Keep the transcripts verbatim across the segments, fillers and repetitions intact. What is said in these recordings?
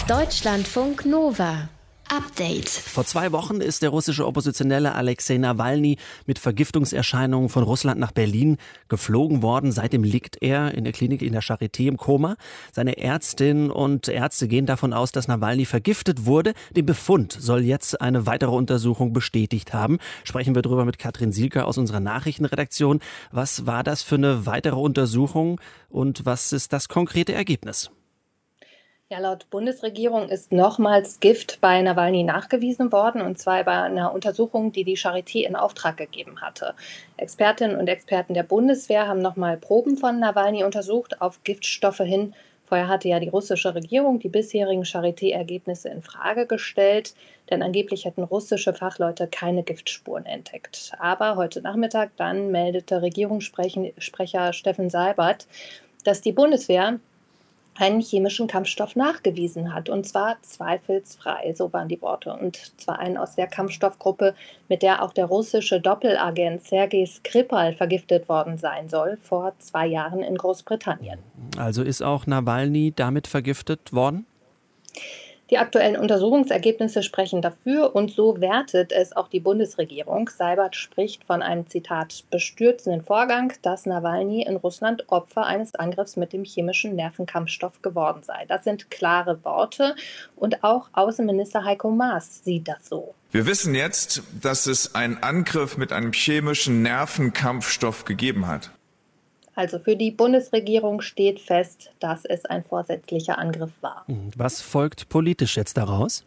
Deutschlandfunk Nova. Update. Vor zwei Wochen ist der russische Oppositionelle Alexei Nawalny mit Vergiftungserscheinungen von Russland nach Berlin geflogen worden. Seitdem liegt er in der Klinik in der Charité im Koma. Seine Ärztinnen und Ärzte gehen davon aus, dass Nawalny vergiftet wurde. Den Befund soll jetzt eine weitere Untersuchung bestätigt haben. Sprechen wir darüber mit Katrin Sielke aus unserer Nachrichtenredaktion. Was war das für eine weitere Untersuchung und was ist das konkrete Ergebnis? Ja, laut Bundesregierung ist nochmals Gift bei Nawalny nachgewiesen worden, und zwar bei einer Untersuchung, die die Charité in Auftrag gegeben hatte. Expertinnen und Experten der Bundeswehr haben nochmal Proben von Nawalny untersucht auf Giftstoffe hin. Vorher hatte ja die russische Regierung die bisherigen Charité-Ergebnisse in Frage gestellt, denn angeblich hätten russische Fachleute keine Giftspuren entdeckt. Aber heute Nachmittag dann meldete Regierungssprecher Steffen Seibert, dass die Bundeswehr einen chemischen Kampfstoff nachgewiesen hat, und zwar zweifelsfrei, so waren die Worte, und zwar einen aus der Kampfstoffgruppe, mit der auch der russische Doppelagent Sergei Skripal vergiftet worden sein soll, vor zwei Jahren in Großbritannien. Also ist auch Nawalny damit vergiftet worden? Die aktuellen Untersuchungsergebnisse sprechen dafür, und so wertet es auch die Bundesregierung. Seibert spricht von einem, Zitat, bestürzenden Vorgang, dass Nawalny in Russland Opfer eines Angriffs mit dem chemischen Nervenkampfstoff geworden sei. Das sind klare Worte, und auch Außenminister Heiko Maas sieht das so. Wir wissen jetzt, dass es einen Angriff mit einem chemischen Nervenkampfstoff gegeben hat. Also für die Bundesregierung steht fest, dass es ein vorsätzlicher Angriff war. Was folgt politisch jetzt daraus?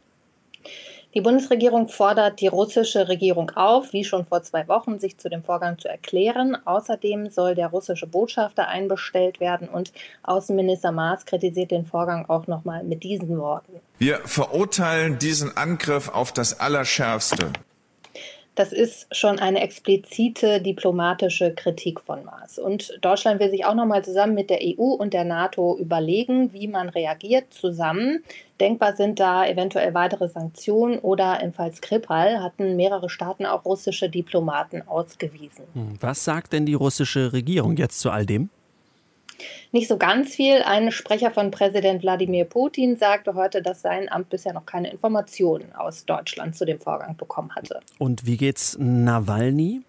Die Bundesregierung fordert die russische Regierung auf, wie schon vor zwei Wochen, sich zu dem Vorgang zu erklären. Außerdem soll der russische Botschafter einbestellt werden, und Außenminister Maas kritisiert den Vorgang auch nochmal mit diesen Worten. Wir verurteilen diesen Angriff auf das Allerschärfste. Das ist schon eine explizite diplomatische Kritik von Maas. Und Deutschland will sich auch nochmal zusammen mit der E U und der NATO überlegen, wie man reagiert zusammen. Denkbar sind da eventuell weitere Sanktionen, oder im Fall Skripal hatten mehrere Staaten auch russische Diplomaten ausgewiesen. Was sagt denn die russische Regierung jetzt zu all dem? Nicht so ganz viel. Ein Sprecher von Präsident Wladimir Putin sagte heute, dass sein Amt bisher noch keine Informationen aus Deutschland zu dem Vorgang bekommen hatte. Und wie geht's Nawalny?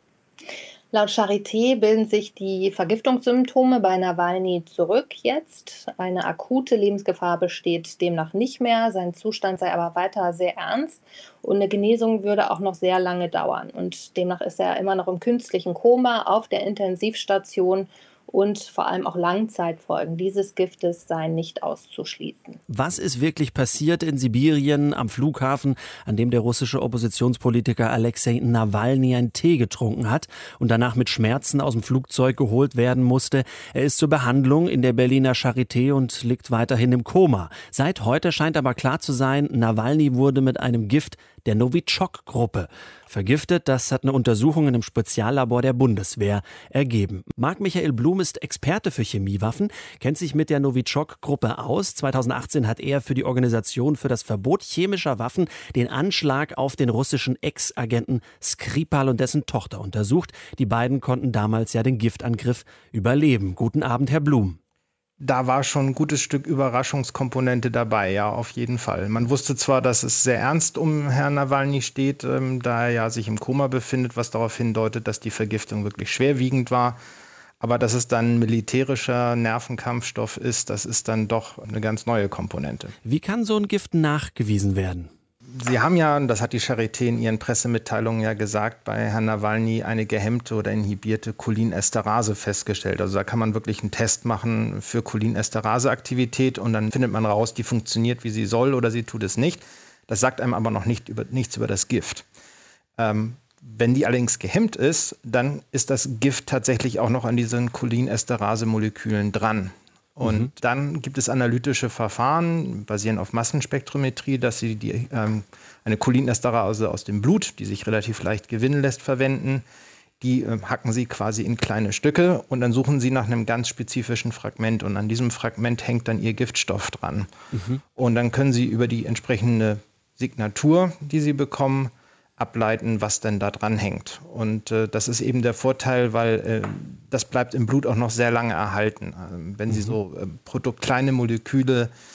Laut Charité bilden sich die Vergiftungssymptome bei Nawalny zurück jetzt. Eine akute Lebensgefahr besteht demnach nicht mehr. Sein Zustand sei aber weiter sehr ernst, und eine Genesung würde auch noch sehr lange dauern. Und demnach ist er immer noch im künstlichen Koma auf der Intensivstation. Und vor allem auch Langzeitfolgen dieses Giftes seien nicht auszuschließen. Was ist wirklich passiert in Sibirien am Flughafen, an dem der russische Oppositionspolitiker Alexei Nawalny einen Tee getrunken hat und danach mit Schmerzen aus dem Flugzeug geholt werden musste? Er ist zur Behandlung in der Berliner Charité und liegt weiterhin im Koma. Seit heute scheint aber klar zu sein, Nawalny wurde mit einem Gift der Novichok-Gruppe vergiftet. Das hat eine Untersuchung in einem Speziallabor der Bundeswehr ergeben. Marc-Michael Blum ist Experte für Chemiewaffen, kennt sich mit der Novichok-Gruppe aus. zweitausendachtzehn hat er für die Organisation für das Verbot chemischer Waffen den Anschlag auf den russischen Ex-Agenten Skripal und dessen Tochter untersucht. Die beiden konnten damals ja den Giftangriff überleben. Guten Abend, Herr Blum. Da war schon ein gutes Stück Überraschungskomponente dabei, ja, auf jeden Fall. Man wusste zwar, dass es sehr ernst um Herrn Nawalny steht, ähm, da er ja sich im Koma befindet, was darauf hindeutet, dass die Vergiftung wirklich schwerwiegend war. Aber dass es dann militärischer Nervenkampfstoff ist, das ist dann doch eine ganz neue Komponente. Wie kann so ein Gift nachgewiesen werden? Sie haben ja, das hat die Charité in ihren Pressemitteilungen ja gesagt, bei Herrn Nawalny eine gehemmte oder inhibierte Cholinesterase festgestellt. Also da kann man wirklich einen Test machen für Cholinesterase-Aktivität, und dann findet man raus, die funktioniert, wie sie soll, oder sie tut es nicht. Das sagt einem aber noch nicht über, nichts über das Gift. Ähm, wenn die allerdings gehemmt ist, dann ist das Gift tatsächlich auch noch an diesen Cholinesterase-Molekülen dran. Und mhm. dann gibt es analytische Verfahren, basierend auf Massenspektrometrie, dass sie die, ähm, eine Cholinesterase aus dem Blut, die sich relativ leicht gewinnen lässt, verwenden. Die äh, hacken sie quasi in kleine Stücke, und dann suchen sie nach einem ganz spezifischen Fragment. Und an diesem Fragment hängt dann ihr Giftstoff dran. Mhm. Und dann können sie über die entsprechende Signatur, die sie bekommen, ableiten, was denn da dran hängt. Und äh, das ist eben der Vorteil, weil äh, das bleibt im Blut auch noch sehr lange erhalten. Ähm, wenn mhm. Sie so äh, Produkt, kleine Moleküle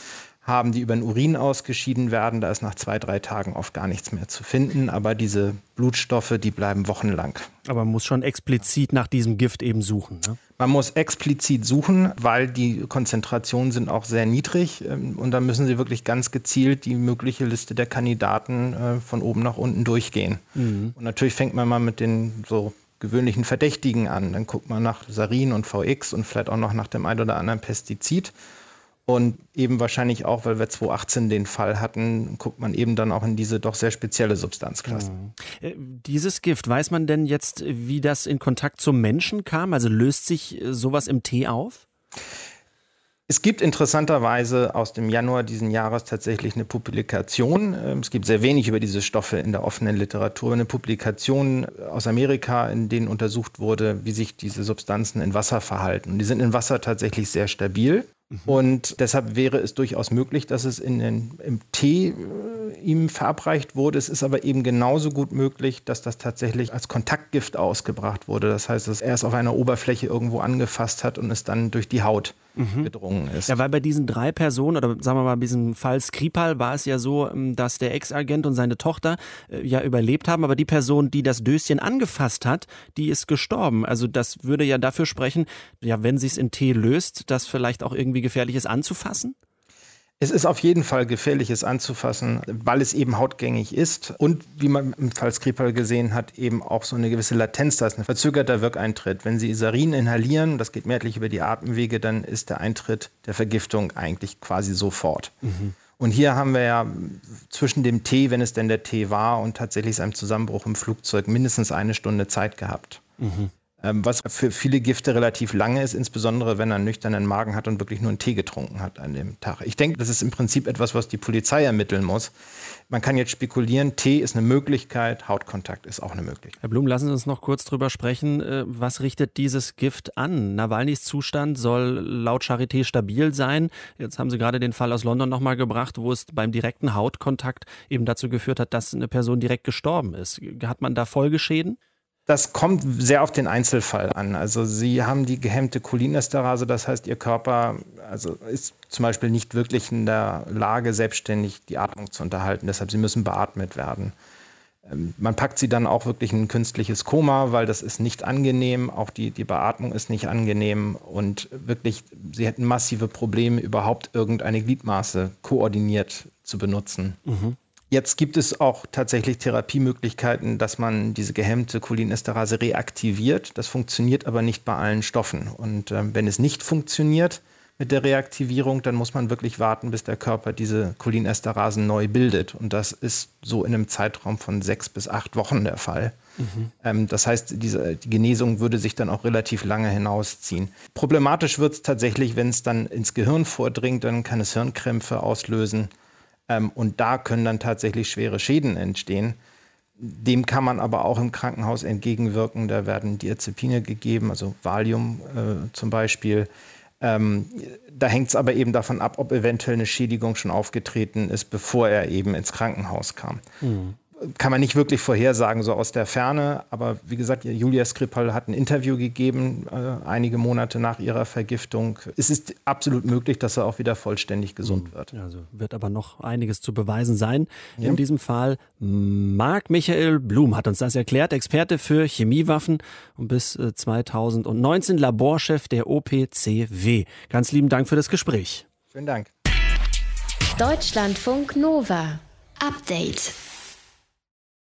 haben, die über den Urin ausgeschieden werden. Da ist nach zwei, drei Tagen oft gar nichts mehr zu finden. Aber diese Blutstoffe, die bleiben wochenlang. Aber man muss schon explizit nach diesem Gift eben suchen, ne? Man muss explizit suchen, weil die Konzentrationen sind auch sehr niedrig. Und da müssen Sie wirklich ganz gezielt die mögliche Liste der Kandidaten von oben nach unten durchgehen. Mhm. Und natürlich fängt man mal mit den so gewöhnlichen Verdächtigen an. Dann guckt man nach Sarin und V X und vielleicht auch noch nach dem ein oder anderen Pestizid. Und eben wahrscheinlich auch, weil wir zwanzig achtzehn den Fall hatten, guckt man eben dann auch in diese doch sehr spezielle Substanzklasse. Mhm. Dieses Gift, weiß man denn jetzt, wie das in Kontakt zum Menschen kam? Also löst sich sowas im Tee auf? Es gibt interessanterweise aus dem Januar diesen Jahres tatsächlich eine Publikation. Es gibt sehr wenig über diese Stoffe in der offenen Literatur. Eine Publikation aus Amerika, in denen untersucht wurde, wie sich diese Substanzen in Wasser verhalten. Und die sind in Wasser tatsächlich sehr stabil. Mhm. Und deshalb wäre es durchaus möglich, dass es in den, im Tee äh, ihm verabreicht wurde. Es ist aber eben genauso gut möglich, dass das tatsächlich als Kontaktgift ausgebracht wurde. Das heißt, dass er es auf einer Oberfläche irgendwo angefasst hat und es dann durch die Haut mhm. gedrungen ist. Ja, weil bei diesen drei Personen, oder sagen wir mal bei diesem Fall Skripal, war es ja so, dass der Ex-Agent und seine Tochter äh, ja überlebt haben, aber die Person, die das Döschen angefasst hat, die ist gestorben. Also das würde ja dafür sprechen, ja, wenn sich es in Tee löst, dass vielleicht auch irgendwie gefährlich ist anzufassen? Es ist auf jeden Fall gefährlich, es anzufassen, weil es eben hautgängig ist und, wie man im Fall Skripal gesehen hat, eben auch so eine gewisse Latenz, da ist ein verzögerter Wirkeintritt. Wenn Sie Sarin inhalieren, das geht mehrheitlich über die Atemwege, dann ist der Eintritt der Vergiftung eigentlich quasi sofort. Mhm. Und hier haben wir ja zwischen dem Tee, wenn es denn der Tee war, und tatsächlich seinem Zusammenbruch im Flugzeug mindestens eine Stunde Zeit gehabt. Mhm. Was für viele Gifte relativ lange ist, insbesondere wenn er einen nüchternen Magen hat und wirklich nur einen Tee getrunken hat an dem Tag. Ich denke, das ist im Prinzip etwas, was die Polizei ermitteln muss. Man kann jetzt spekulieren, Tee ist eine Möglichkeit, Hautkontakt ist auch eine Möglichkeit. Herr Blum, lassen Sie uns noch kurz drüber sprechen. Was richtet dieses Gift an? Nawalnys Zustand soll laut Charité stabil sein. Jetzt haben Sie gerade den Fall aus London nochmal gebracht, wo es beim direkten Hautkontakt eben dazu geführt hat, dass eine Person direkt gestorben ist. Hat man da Folgeschäden? Das kommt sehr auf den Einzelfall an. Also Sie haben die gehemmte Cholinesterase, das heißt, Ihr Körper also ist zum Beispiel nicht wirklich in der Lage, selbstständig die Atmung zu unterhalten. Deshalb, Sie müssen beatmet werden. Man packt Sie dann auch wirklich in ein künstliches Koma, weil das ist nicht angenehm. Auch die, die Beatmung ist nicht angenehm. Und wirklich, Sie hätten massive Probleme, überhaupt irgendeine Gliedmaße koordiniert zu benutzen. Mhm. Jetzt gibt es auch tatsächlich Therapiemöglichkeiten, dass man diese gehemmte Cholinesterase reaktiviert. Das funktioniert aber nicht bei allen Stoffen. Und äh, wenn es nicht funktioniert mit der Reaktivierung, dann muss man wirklich warten, bis der Körper diese Cholinesterasen neu bildet. Und das ist so in einem Zeitraum von sechs bis acht Wochen der Fall. Mhm. Ähm, das heißt, diese, die Genesung würde sich dann auch relativ lange hinausziehen. Problematisch wird es tatsächlich, wenn es dann ins Gehirn vordringt, dann kann es Hirnkrämpfe auslösen. Und da können dann tatsächlich schwere Schäden entstehen. Dem kann man aber auch im Krankenhaus entgegenwirken. Da werden Diazepine gegeben, also Valium äh, zum Beispiel. Ähm, da hängt es aber eben davon ab, ob eventuell eine Schädigung schon aufgetreten ist, bevor er eben ins Krankenhaus kam. Mhm. Kann man nicht wirklich vorhersagen, so aus der Ferne. Aber wie gesagt, Julia Skripal hat ein Interview gegeben, äh, einige Monate nach ihrer Vergiftung. Es ist absolut möglich, dass er auch wieder vollständig gesund wird. Also wird aber noch einiges zu beweisen sein. Ja. In diesem Fall Marc Michael Blum hat uns das erklärt, Experte für Chemiewaffen und bis äh, zweitausendneunzehn Laborchef der O P C W. Ganz lieben Dank für das Gespräch. Vielen Dank. Deutschlandfunk Nova. Update.